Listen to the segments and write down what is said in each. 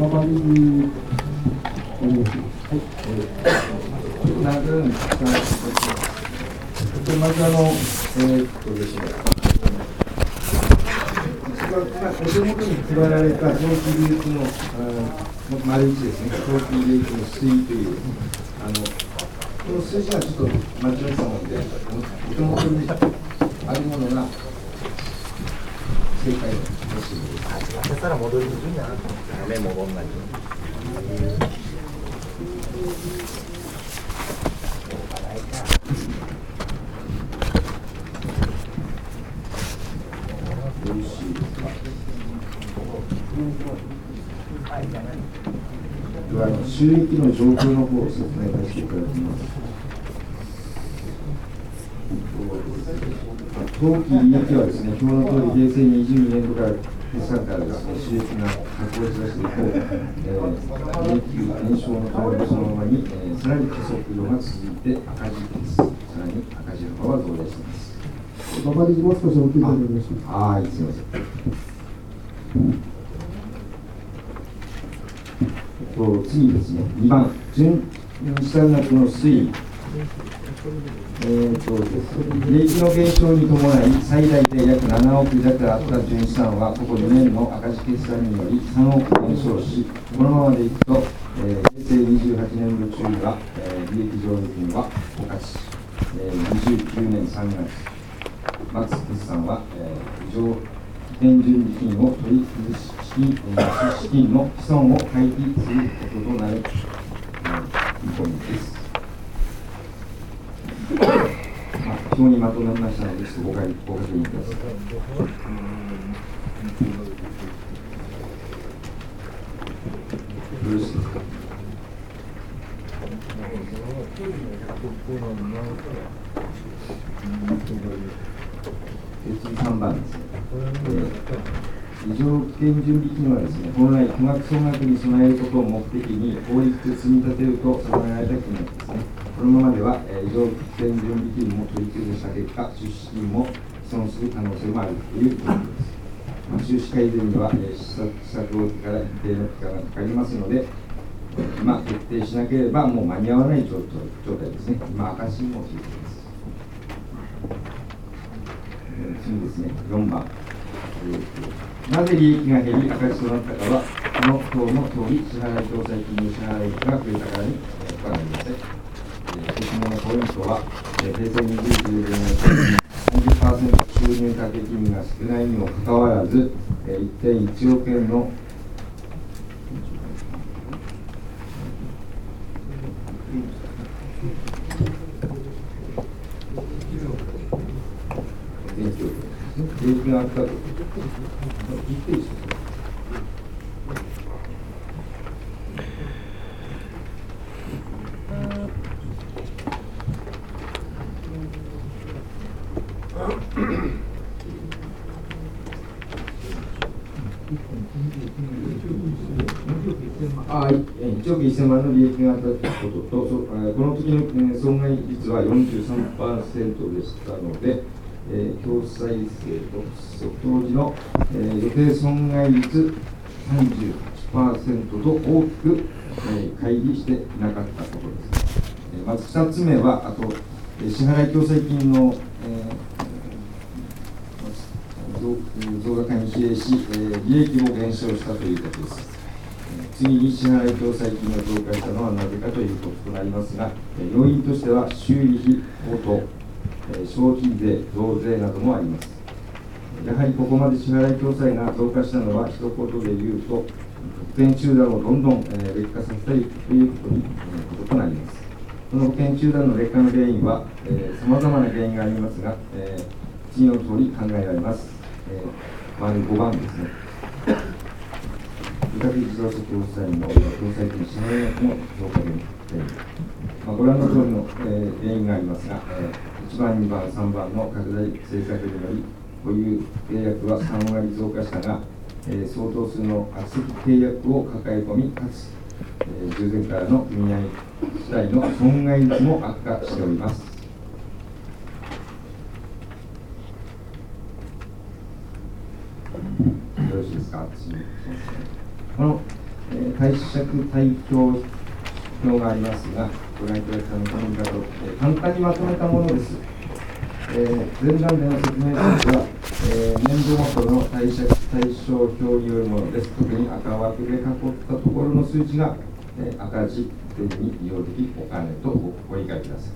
馬場理事、お願いします。はい。 何分ですか。まずですね。お手元に配られた長期利益の丸1ですね。長期利益の推移というこの数字がちょっと間違えたもので、お手元にあるものが正解です。 当てたら戻りにくいな。目戻んないと。 よろしいですか。では収益の状況の方を説明させていただきます。当期利益はですね、表の通り平成22年度から決算からですね、収益が確保しまして以降、利益減少のトレンドそのままに、さらに加速度が続いて赤字です。さらに赤字幅は増大しています。 馬場理事もう少しお聞きいただきましょう。 はい、すみません。次ですね、2番、純資産額の推移。利益の減少に伴い、最大で約7億弱あった純資産は、ここ2年の赤字決算により3億減少し、このままでいくと、平成28年度中には、利益上益は枯渇し、29年3月末決算は、以上現準備金を取り崩し資金の既存を回避することとなる見込みです。表にまとめましたので、ちょっとご確認ください。よろしいですか。次3番ですね。異常危険準備金はですね、本来、巨額総額に備えることを目的に法律で積み立てると定められた金額ですね。このままでは、異常危険準備金も取り崩した結果、出資金も毀損する可能性もあるということです。収支改善には、施策をから一定の期間がかかりますので、今、決定しなければもう間に合わない状態ですね。今、赤字もついています。次ですね、4番。なぜ利益が減り赤字となったかは、この表の通り、支払い共済金の支払いが増えたからに他なりません。説明のポイントは、平成29年30% 収入掛け金が少ないにもかかわらず、1.1 億円の利益があったと。1億1000万の利益があったことと、この時の損害率は 43% でしたので、共済制度当時の、予定損害率 38% と大きく、乖離していなかったことです。まず2つ目は、あと支払い共済金の、増額に比例し、利益も減少したということです。次に支払い共済金が増加したのはなぜかということとなりますが、要因としては修理費高騰、消費税、増税などもあります。やはりここまで支払い共済が増加したのは、一言で言うと、保険中断をどんどん劣化させたいということとなります。この保険中断の劣化の原因は、さまざまな原因がありますが、次の通り考えられます。5番ですね。委託自動車共済の共済金支払額の増加原因、ご覧の通りの、原因がありますが、1番、2番、3番の拡大政策により、保有契約は3割増加したが、相当数の悪質契約を抱え込み、かつ、従前からの組合次第の損害率も悪化しております。よろしいですか。この、 貸借対表表がありますが、ご覧いただきたいこの見方を、簡単にまとめたものです。前段での説明としては、年度ごとの貸借対照表によるものです。特に赤枠で囲ったところの数値が、赤字に利用できお金とご理解ください。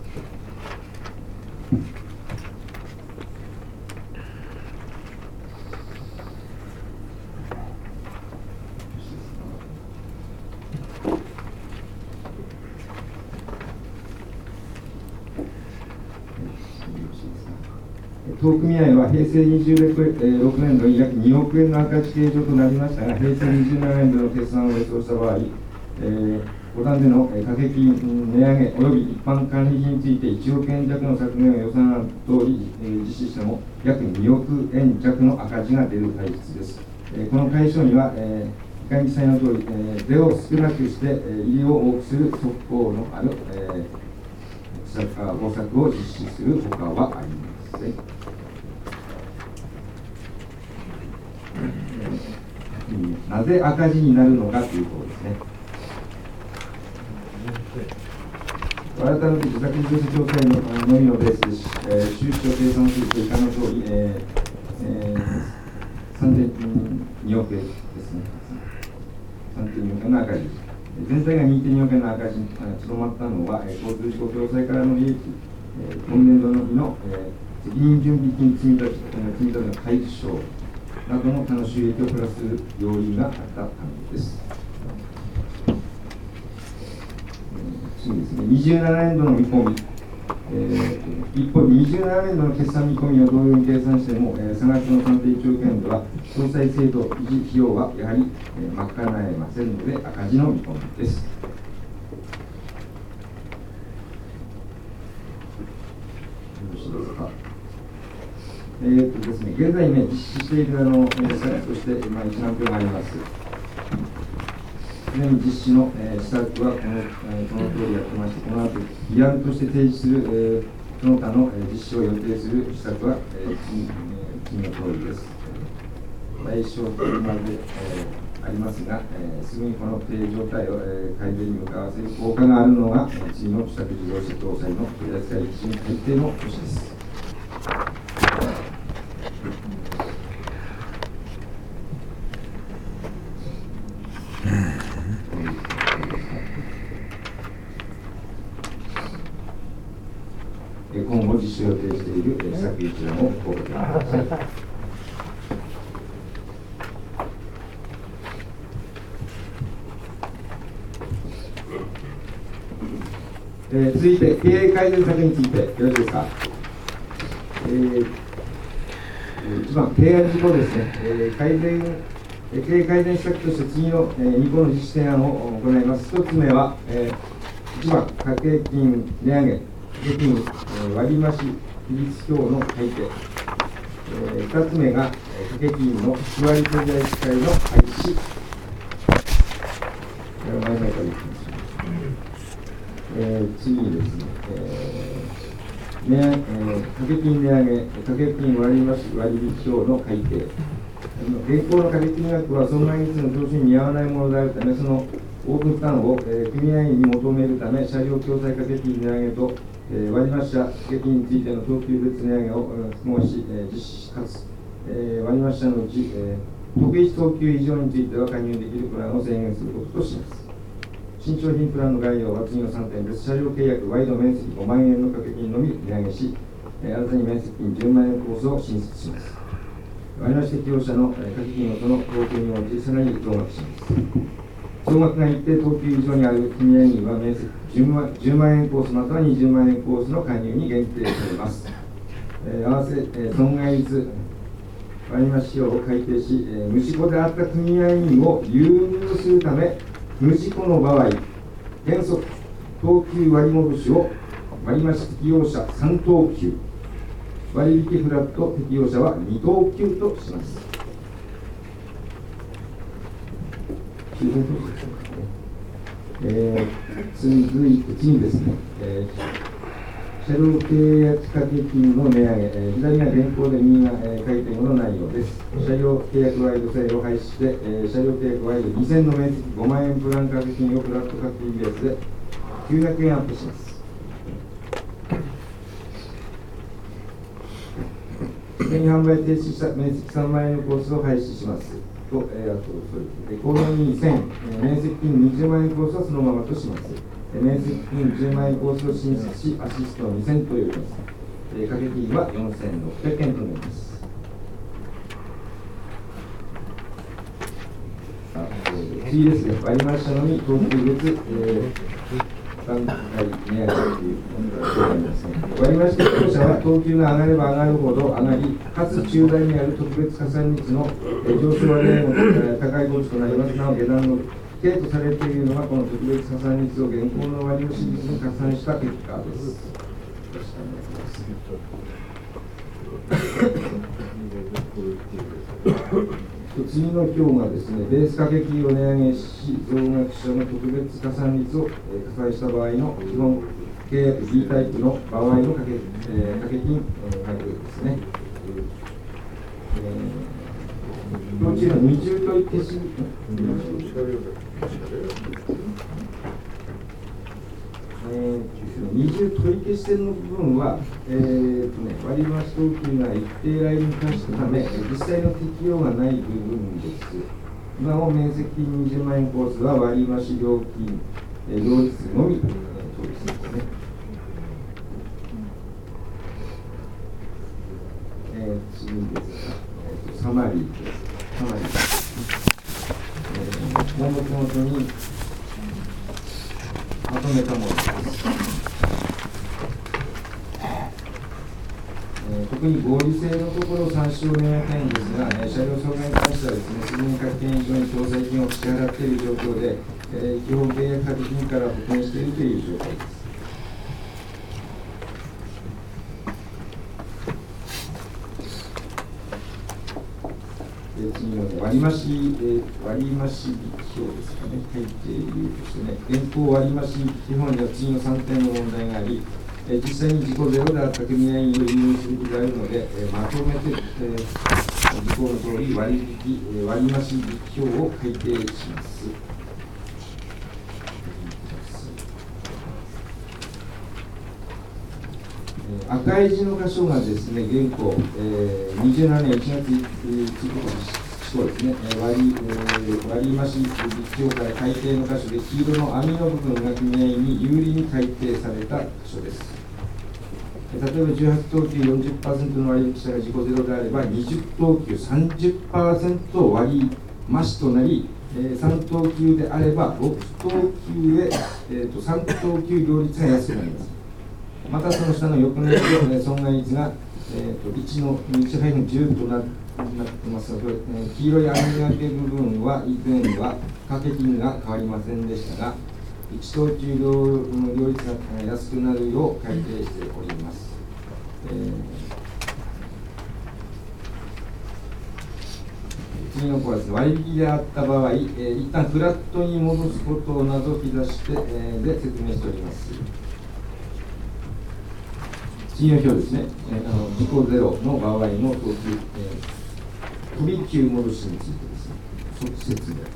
当組合は平成26年度に約2億円の赤字計上となりましたが、平成27年度の決算を予想した場合、5段での掛け金値上げ及び一般管理費について1億円弱の削減を予算案通り実施しても約2億円弱の赤字が出る体質です。この解消には、いかに記載の通り、税を少なくして入りを多くする側効のある方策を実施するほかはありません。なぜ赤字になるのかということですね。改めて自宅自動車調査員のみのベースで収支を計算すると以下の通り、3.2億円ですね。3.2億円の赤字。全体が 2.2 億円の赤字にとどまったのは、交通事故共済からの利益、今年度の責任準備金積立の解消などの他の収益をプラスする要因があったためです。次ですね、27年度の見込み、一方、27年度の決算見込みを同様に計算しても、3月の3.1億円では、総裁制度維持費用はやはり賄えませんので、赤字の見込みです。よろしいですか。ですね、現在実施している施策として、一覧表があります。すでに実施の施策はこの通りやってまして、この後、議案として提示するその他の実施を予定する施策は次の通りです。来週までありますが、すぐにこの経営状態を改善に向かわせる効果があるのが、次の自宅自動車搭載の取扱基準改定の年です。今後実施を予定している施策一覧をご確認ください。続いて経営改善策についてよろしいですか。1番、提案事項ですね。経営改善施策として次の2個の実施提案を行います。1つ目は、1番、掛け金値上げ、掛け金割増比率表の改定。2つ目が、掛け金の日割り取り扱いの廃止。前々から言ってます。次にですね、掛け金値上げ、掛け金割増割引表の改定。現行の掛け金額は損害率の上昇に見合わないものであるため、その多く負担を組合員に求めるため、車両共済掛け金値上げと割増車掛け金についての等級別値上げを申し実施かつ、割増車のうち、特異等級以上については加入できるプランを制限することとします。新商品プランの概要は次の3点です。車両契約、ワイド面積5万円の掛け金のみ値上げし、新たに面積金10万円コースを新設します。割増適用者の掛け金をその等級に応じ、さらに増額します。増額が一定等級以上にある組合員は面積10万円コースまたは20万円コースの加入に限定されます。合わせ、損害率割増費用を改定し、無事故であった組合員を優遇するため、無事故の場合、原則、等級割戻しを割増適用者3等級、割引フラット適用者は2等級とします。次ですね、 車両契約掛け金の値上げ、左が現行で右が改定後の内容です。車両契約ワイド制を廃止して、車両契約ワイド2000の面積5万円プラン掛け金をフラット価格ベースで900円アップします。すでに販売停止した面積3万円のコースを廃止します。と、あと、購入に1000、面積金20万円コースはそのままとします。面積金10万円コースを新設し、アシストの2000ということです。掛け金は4600円となります。次ですね、割増車のみ等級別、段階値上げということですね。割増適用者は等級が上がれば上がるほど上がり、かつ中大にある特別加算率の上昇割合も高いコストとなります。なお、下段の規定とされているのは、この特別加算率を現行の割増率に加算した結果です。よろしくお願いします。次の表がですね、ベース掛け金を値上げし、増額者の特別加算率を加算した場合の基本契約 B タイプの場合の掛け金額ですね。うちの二重問い消し、二重取り消し点の部分は、割増等級が一定ラインに達したため、実際の適用がない部分です。なお、面積金20万円コースは割増料金、両立のみ、取り消しですね。次ですが、サマリーです。本の手元にまとめたものです。特に合理性のところを参照願いたいんですが、車両損害に関してはですね、すでに各件以上に搭載金を支払っている状況で、基本契約掛け金から補填しているという状態です。次の割増引表ですかね、書いているとしてね、現行割増基本には次の3点の問題があり、実際に事故ゼロであった組合員を利用する気があるので、まとめて、事項の通り割増引表を改定します。赤い字の箇所がですね、現行、27年1月1日施行ですね、割増引表から改定の箇所で、黄色の網の部分が組合員に有利に改定された箇所です。例えば18等級 40% の割引者が自己ゼロであれば、20等級 30% 割増となり、3等級であれば6等級で、3等級両率が安くなります。またその下の翌年度損害率が、1の 1-10 となってますので、黄色い網掛け部分は以前は掛け金が変わりませんでしたが、1等級両率が安くなるよう改定しております。次の項はですね、割引であった場合、一旦フラットに戻すことを除き出して、で説明しております。次の表ですね、事故ゼロの場合の等級、飛び級戻しについてですね、即説明。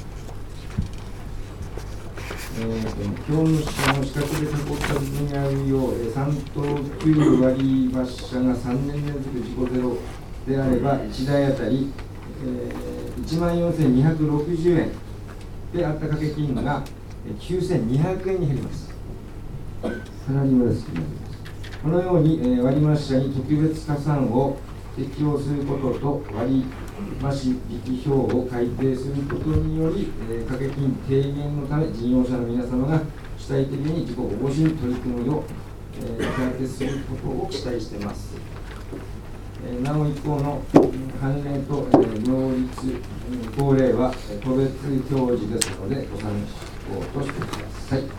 表の下の四角で囲った部分にあるよう、3等級割増者が3年連続事故ゼロであれば、1台当たり、14,260円であった掛け金が9,200円に減ります。かなり安くなります。このように、割増者に特別加算を適用することと割増引表を改定することにより、掛け金軽減のため事業者の皆様が主体的に事故防止に取り組むよう、手当てすることを期待しています。なお以降の関連と両立法令は個別表示ですのでご参考としてください。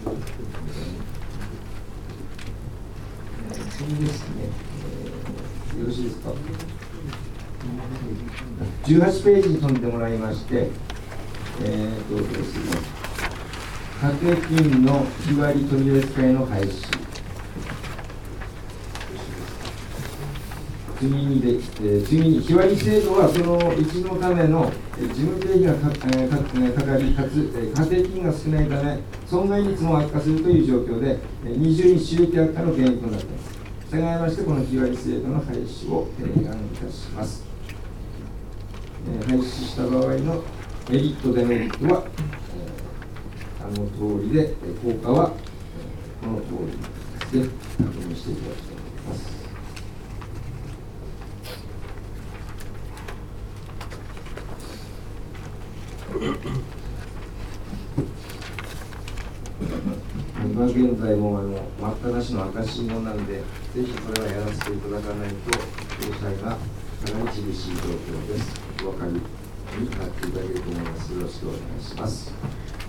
次ですね、よろしいですか。18ページに飛んでもらいまして、ですね、掛金の日割り取り扱いの廃止。次に日割り制度はその一のための事務経費がかかり、かつ家庭金が少ないため損害率も悪化するという状況で二重に収益悪化の原因となっています。従いましてこの日割り制度の廃止を提案いたします。廃止した場合のメリットデメリットは通りで効果はこの通りで確認していただきたいと思います。今現在も待ったなしの赤信号なんで、ぜひこれはやらせていただかないと、詳細がかなり厳しい状況です。お分かりになっていただけると思います。よろしくお願いします。